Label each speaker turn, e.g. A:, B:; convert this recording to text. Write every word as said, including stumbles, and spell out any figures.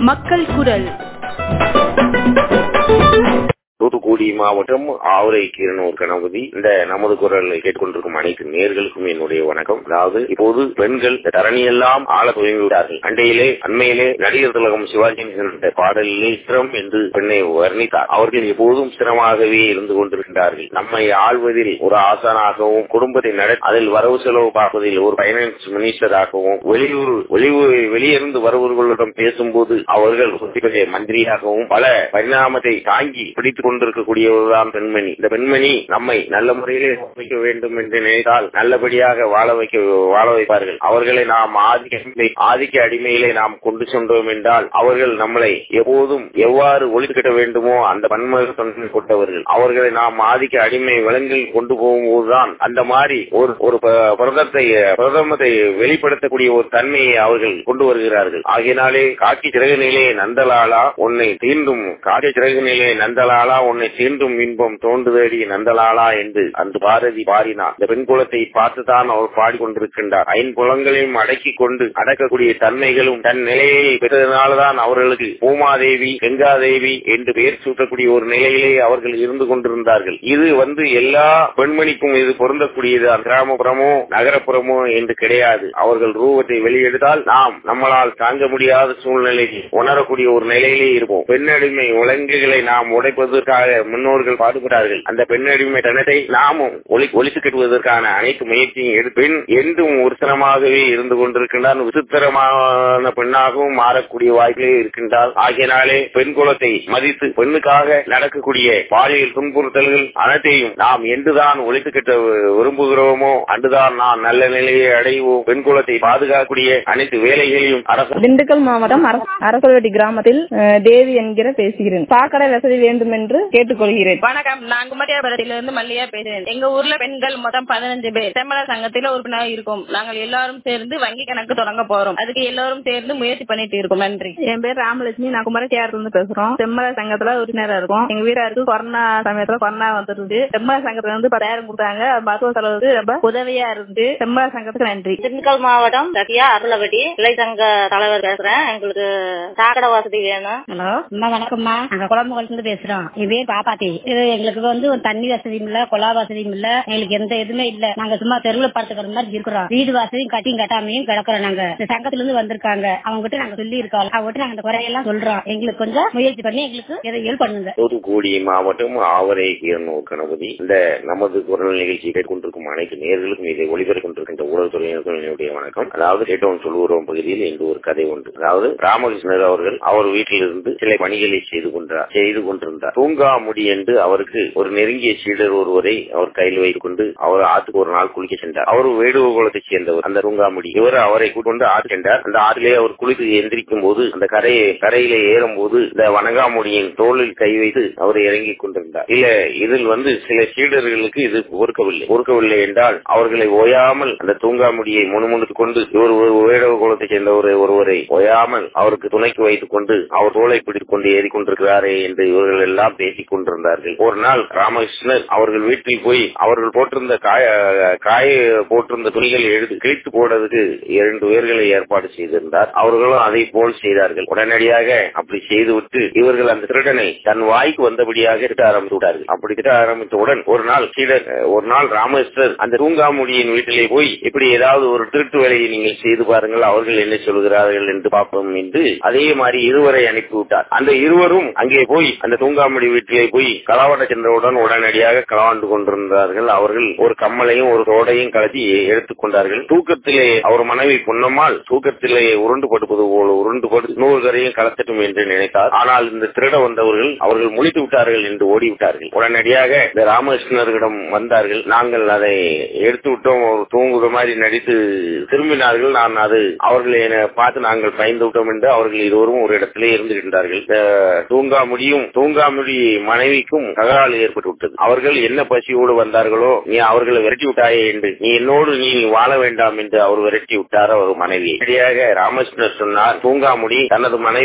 A: மக்கள் குரல்.
B: தூத்துக்குடி மாவட்டம் ஆவரை கீரனூர் கணபதி. இந்த நமது குரலை கேட்டுக்கொண்டிருக்கும் அனைத்து நேயர்களுக்கும் என்னுடைய வணக்கம். அதாவது இப்போது பெண்கள் தரணியெல்லாம் ஆள துவங்கிவிட்டார்கள். அண்டையிலே அண்மையிலே நடிகர் திலகம் சிவாஜி பாடலிலே ஸ்திரம் என்று பெண்ணை வர்ணித்தார். அவர்கள் எப்போதும் ஸ்திரமாகவே இருந்து கொண்டிருக்கின்றார்கள். நம்மை ஆள்வதில் ஒரு ஆசானாகவும், குடும்பத்தை நட அதில் வரவு செலவு பார்ப்பதில் ஒரு பைனான்ஸ் மினிஸ்டராகவும், வெளியூர் வெளியூர் வெளியிருந்து வருபவர்களிடம் பேசும்போது அவர்கள் மந்திரியாகவும் பல பரிணாமத்தை தாங்கி பிடித்துக் கொண்டிருக்கக்கூடியவர்தான் பெண்மணி. இந்த பெண்மணி நம்மை நல்ல முறையிலே வைக்க வேண்டும் என்று நினைத்தால் நல்லபடியாக வாழ வைக்க வாழ வைப்பார்கள். அவர்களை நாம் ஆதிக்க ஆதிக்க அடிமையிலே நாம் கொண்டு சென்றோம் என்றால் அவர்கள் நம்மளை எப்போதும் எவ்வாறு ஒழித்துக்கிட்ட வேண்டுமோ அந்த பன்முக கொண்டவர்கள். அவர்களை நாம் ஆதிக்க அடிமை விலங்கில் கொண்டு போகும்போதுதான் அந்த மாதிரி ஒரு ஒரு பிரதத்தை பிரதமத்தை வெளிப்படுத்தக்கூடிய ஒரு தன்மையை அவர்கள் கொண்டு வருகிறார்கள். ஆகையினாலே காக்கி சிறகு நிலையை நந்தலாலா உன்னை தீண்டும் காக்கி சிறகு நிலையை நந்தலாலா உன்னை தீண்டும் இன்பம் தோன்றுதடி நந்தலாலா என்று அந்த பாரதி பாடினார். இந்த பெண் குலத்தை பார்த்துதான் அவர் பாடிக்கொண்டிருக்கின்றார். ஐம்புலங்களையும் அடக்கி கொண்டு அடக்கக்கூடிய தன்மைகளும் தன் நிலையை பெற்றதனால்தான் அவர்களுக்கு பூமாதேவி கங்காதேவி என்று பெயர் சூட்டக்கூடிய ஒரு நிலையிலே அவர்கள் இருந்து கொண்டிருந்தார்கள். இது வந்து எல்லா பெண்மணிக்கும் இது பொருந்தக்கூடியது. கிராமப்புறமோ நகரப்புறமோ என்று கிடையாது. அவர்கள் ரூபத்தை வெளியெடுத்தால் நாம் நம்மளால் தாங்க முடியாத சூழ்நிலையில் உணரக்கூடிய ஒரு நிலையிலே இருப்போம். பெண்ணடிமை விலங்குகளை நாம் உடைப்பதற்காக முன்னோர்கள் பாடுபட்டார்கள். அந்த பெண்ணடிமை தனத்தை நாமும் ஒழித்து கட்டுவதற்கான அனைத்து முயற்சியும் எடுத்து பெண் என்றும் ஒருத்தனமாகவே இருந்து கொண்டிருக்கின்றார். விசித்திரமான பெண்ணாகவும் மாறக்கூடிய வாய்ப்பே இருக்கின்றார். ஆகியனாலே பெண் குலத்தை மதித்து பெண்ணுக்காக நடக்கக்கூடிய பாலியல் துன்புறுத்தல்கள் அனைத்தையும் நாம் என்றுதான் ஒழித்து கட்ட விரும்புகிறோமோ அன்றுதான் நாம் நல்ல நிலையை அடைவோம். பெண் குலத்தை பாதுகாக்கக்கூடிய அனைத்து வேலைகளையும் அரசு.
C: திண்டுக்கல் மாவட்டம் அரசல்வட்டி கிராமத்தில் தேவி என்கிற பேசுகிறேன். சாக்கடை வசதி வேண்டும் என்று கேட்டுக்கொள்கிறேன்.
D: வணக்கம், நான் குமரியாபுரத்திலிருந்து மல்லியா பேசுகிறேன். எங்க ஊர்ல பெண்கள் மொத்தம் பதினஞ்சு பேர் செம்மல சங்கத்தில் உறுப்பினர் இருக்கும். நாங்கள் எல்லாரும் சேர்ந்து வங்கி கணக்கு தொடங்க போறோம். அதுக்கு எல்லாரும் சேர்ந்து முயற்சி பண்ணிட்டு இருக்கோம். நன்றி.
C: என் பேர் ராமலட்சுமி. நான் குமரியாபுரத்துல இருந்து பேசுறோம். செம்மல சங்கத்துல உறுப்பினரா இருக்கும். எங்க வீராருக்கு கொரோனா சமயத்துல கொரோனா வந்துருந்து செம்மல சங்கத்துல வந்து பத்தாயிரம் கொடுத்தாங்க. மருத்துவ செலவுக்கு ரொம்ப உதவியா இருந்து செம்மல சங்கத்துக்கு நன்றி.
E: திண்டுக்கல் மாவட்டம் சத்யா அருளவட்டி இலை சங்க தலைவர் பேசுறேன். எங்களுக்கு சாக்கடை வசதி வேணும்.
F: ஹலோ அம்மா, வணக்கம்மா. நாங்க குழம்புகள் இருந்து பேசுறோம். என் பேர் பாப்பாத்தி. இது எங்களுக்கு வந்து ஒரு தண்ணி வசதியும் இல்ல, கொலா வசதியும் இல்ல, எங்களுக்கு எந்த எதுவுமே இல்ல. நாங்க சும்மா தெருவில் படுத்துக்கிற மாதிரி இருக்கிறோம். வீடு வசதியும் கட்டியும் கட்டாமையும் கிடக்குறோம். நாங்க இந்த சங்கத்துல இருந்து வந்திருக்காங்க. அவங்க கிட்ட நாங்க சொல்லி இருக்கோம். அவங்க நாங்க இந்த குறையெல்லாம் சொல்றோம். எங்களுக்கு கொஞ்சம் முயற்சி பண்ணி எங்களுக்கு எதை ஹெல்ப் பண்ணுங்க.
B: தூத்துக்குடி மாவட்டம் ஆவரை கீரனூர் கணபதி. இந்த நமது குரல் நிகழ்ச்சி கேட்டுக்கொண்டிருக்கும் அனைத்து நேயர்களுக்கும் இதை ஒளிபரப்பு கொண்டிருக்கின்ற ஊடகத்துறையினருடைய வணக்கம். அதாவது கேட்டவன் சொல்லுவோம் பகுதியில் இன்று ஒரு கதை உண்டு. அதாவது ராமகிருஷ்ணர் அவர்கள் அவர் வீட்டிலிருந்து சில பணிகளை செய்து கொண்டார் செய்து கொண்டிருந்தார். தூங்காமுடி என்று அவருக்கு ஒரு நெருங்கிய சீடர் ஒருவரை அவர் கையில் வைத்துக் கொண்டு அவர் ஆற்றுக்கு ஒரு நாள் குளிக்க சென்றார். அவர் வேடுவ குலத்தை சேர்ந்தவர் அந்த தூங்காமுடி. இவர் அவரை கொண்டு ஆற்று சென்றார். அந்த ஆற்றிலே அவர் குளித்து எந்திரிக்கும் போது அந்த கரையை கரையிலே ஏறும் போது இந்த வணங்காமுடியின் தோளில் கை வைத்து அவர் இறங்கிக் கொண்டிருந்தார். இல்ல இதில் வந்து சில சீடர்களுக்கு இது பொறுக்கவில்லை பொறுக்கவில்லை என்றால் அவர்களை ஓயாமல் அந்த தூங்காமுடியை முணுமுணுத்துக் கொண்டு இவர் ஒரு வேடவ குலத்தை சேர்ந்த ஒருவரை ஓயாமல் அவருக்கு துணைக்கு வைத்துக் கொண்டு அவர் தோளை பிடித்துக் கொண்டு ஏறிக்கொண்டிருக்கிறாரே என்று இவர்கள் எல்லாம் பேசிக் கொண்டிருந்தார்கள். ஒரு நாள் ராமகிருஷ்ணர் அவர்கள் வீட்டில் போய் அவர்கள் போட்டிருந்த காய காய போட்டிருந்த துணிகளை எடுத்து கிழித்து போடுறதுக்கு இரண்டு பேர்களை ஏற்பாடு செய்திருந்தார். அவர்களும் அதை போல் செய்தார்கள். உடனடியாக அப்படி செய்துவிட்டு இவர்கள் அந்த திருடனை தன் வாய்க்கு வந்தபடியாக திட்ட ஆரம்பித்து விட்டார்கள். அப்படி திட்ட ஆரம்பித்தவுடன் ஒரு நாள் சீடர் ஒரு நாள் ராமகிருஷ்ணர் அந்த தூங்காமுடியின் வீட்டிலே போய் இப்படி ஏதாவது ஒரு திருட்டு வேலையை நீங்கள் செய்து பாருங்கள், அவர்கள் என்ன சொல்கிறார்கள் என்று பார்ப்போம் என்று அதே மாதிரி இருவரை அனுப்பிவிட்டார். அந்த இருவரும் அங்கே போய் அந்த தூங்காமுடி வீட்டிலே போய் களவாட சென்றவுடன் உடனடியாக களவாண்டு கொண்டிருந்தார்கள். அவர்கள் ஒரு கம்மலையும் ஒரு தோடையும் கலத்தி எடுத்துக் கொண்டார்கள். தூக்கத்திலே அவர் மனைவி பொன்னம்மாள் தூக்கத்திலே உருண்டு படுப்பது போல உருண்டு படு நூறு கரையும் கலத்தட்டும் என்று நினைத்தார். ஆனால் இந்த திருட வந்தவர்கள் அவர்கள் முழித்து விட்டார்கள் என்று ஓடிவிட்டார்கள். உடனடியாக இந்த ராமகிருஷ்ணரிடம் வந்தார்கள். நாங்கள் அதை எடுத்து விட்டோம், தூங்குகிற மாதிரி நடித்து திரும்பினார்கள். நான் அது அவர்களை பார்த்து நாங்கள் பயந்து விட்டோம் என்று அவர்கள் இருவரும் ஒரு இடத்திலே இருந்துகின்றார்கள். தூங்காமுடியும் தூங்காமுடி மனைவிக்கும் தகராறு ஏற்பட்டு விட்டது. அவர்கள் என்ன பசியோடு வந்தார்களோ நீ அவர்களை விரட்டி விட்டாயே என்று நீ என்னோடு நீ வாழ வேண்டாம் என்று அவர் விரட்டி விட்டார் அவர் மனைவி. சரியாக ராமகிருஷ்ணர் சொன்னார், தூங்காமுடி தனது மனைவி